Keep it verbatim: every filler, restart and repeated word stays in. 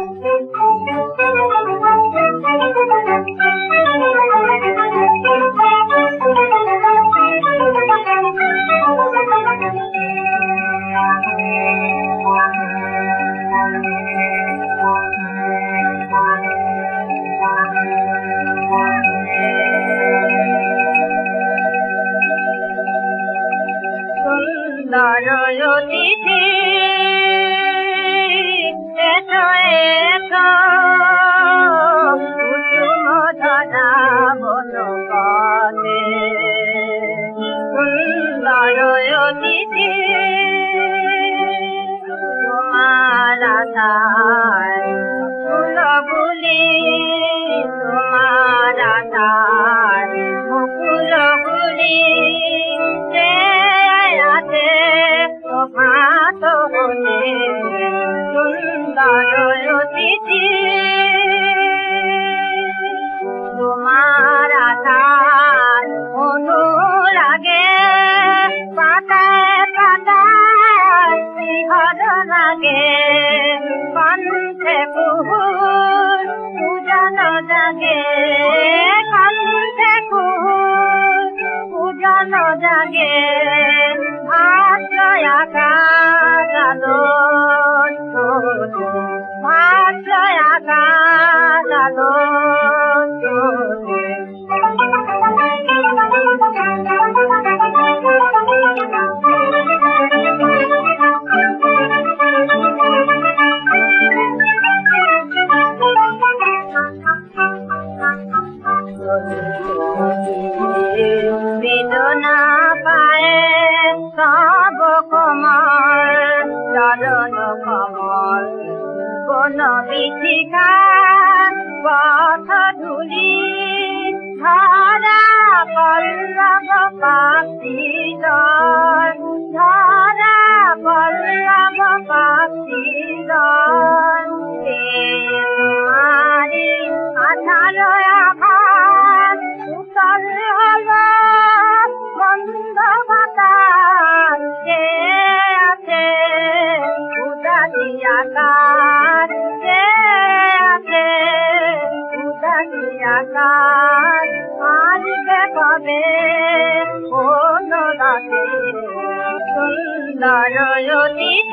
অতিথি এসো এসো কুসুম ধরা বনপথে সুন্দর অতিথি তোমার আশায় ফুলগুলি তোমার আশায় মুকুলগুলি সুন্দর অতিথি তোমার আশায় অনুরাগে পাতায় পাতায় শিহর লাগে কণ্ঠে কুহুর পূজন জাগে কণ্ঠে কুহুর পূজন জাগে আকাশ আলো ভাষায় আকাশ আলো বেদনা পায় সব কমল চরণ কমল কোন বিচিকা পথ ধুলি ধরা পল্লব পাখি দল ধরা পল্লব পাখি দল তোমারি আধার আঘাত উতল হল বন্ধ বাতাস কে আছে উদাসী আকাশ কে আছে উদাসী আকাশ আসবে কবে কোন রাতে সুন্দর অতিথি